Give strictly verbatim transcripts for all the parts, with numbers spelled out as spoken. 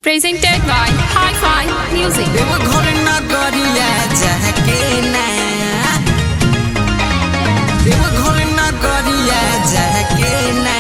Presented by Hi-Fi Music. Deoghar नगरिया जाके ना देवघर नगरिया जाके ना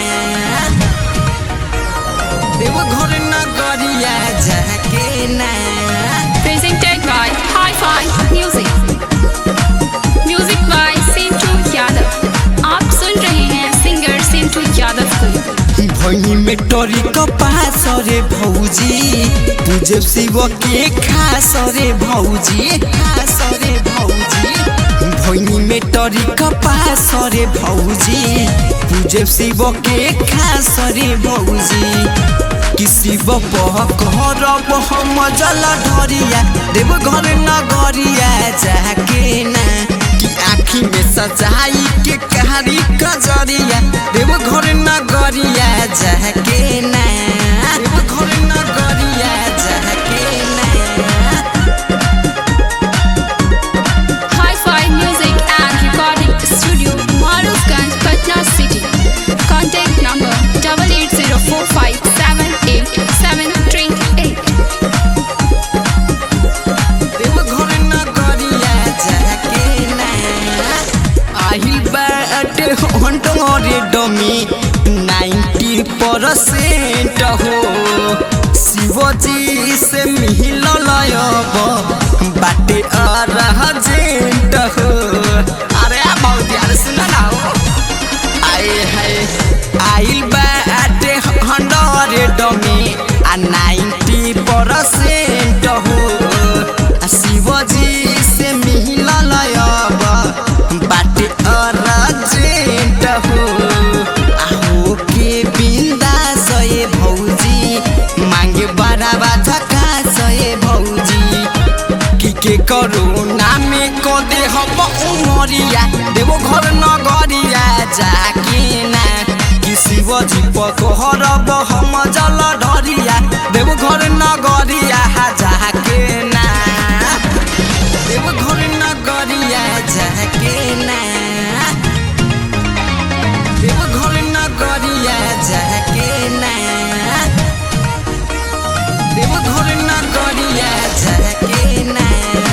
देवघर नगरिया जाके ना Presented by Hi-Fi Music. Music by Sintu Yadav. आप सुन रहे हैं सिंगर सिंटू यादव को। भई में टोरी कपास रे भौजी पूजे शिव के खास रे भौजी खास रे भौजी भई में टोरी कपास रे भौजी पूजे शिव के खास रे भौजी किसी बह घर हम जल ढरिया देवघर नगरिया जाके ना कि आँखी में सजाई के कहारी कजरिया देवघर नगरिया जाके ना देवघर नगरिया जाके ना Hi-Fi Music and Recording Studio, Marufganj, Patna City. Contact number double eight zero four five seven eight seven three eight. Deoghar नगरिया जाके ना आहिल बाटे हंटोरे डमी नाइन्टी परसेंट हो शिवजी से मिलल अब बाटे अरजेंट हो अरे बहुत यार सुना ना हो आए हाय आइल बाटे हंड्रेड में आ नाइन्टी परसेंट हो शिवजी से मिलल अब बाटे अरजेंट हो आहो के बिंदा सये भौजी मांगे बड़ा धक्का सये भौजी कि के करोना में को दे हम उमरिया देवघर नगरिया जाके ना कि शिवजी पकड़ब हम जल ढरिया देवघर नगरिया जाके ना देवघर नगरिया जाके ना देवघर नगरिया जाके ना देवघर नगरिया जाके ना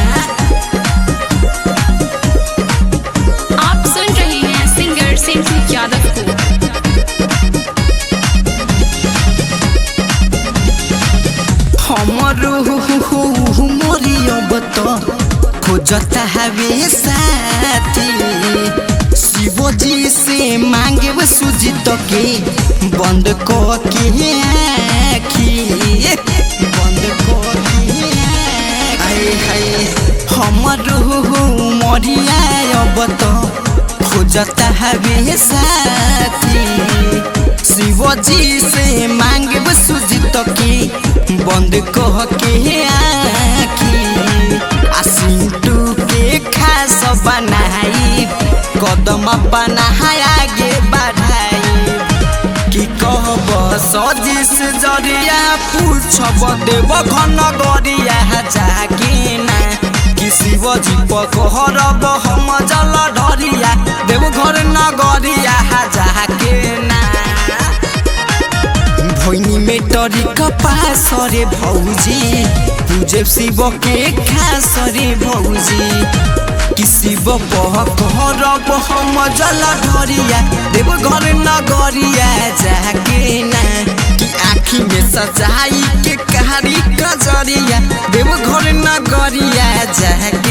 आप सुन रहे हैं सिंगर सिंटू यादव को। हमरो मरियब तो खोजता हवे साथी शिवजी से मांगे सुजित के बंद को के आखी बंद को के आए हाय हमरो मरिया अब तो खोजता हवे साथी शिवजी से मांगे सुजित के बंद कह के आखी आ सिंटू के खास बनाई कदम बनाई आगे बढ़ाई कि कहब सजिस जरिया पूछब देवघर नगरिया जाके ना कि शिवजी पकड़ब हम जल ढरिया देवघर नगरिया जाके ना भैनी में टरी कपास रे भौजी पूजे शिव के खास रे भौजी कि शिव बह करब हम जल ढरिया देवघर नगरिया जाके ना कि आँखी में सजाई के कहारी कजरिया देवघर नगरिया जाके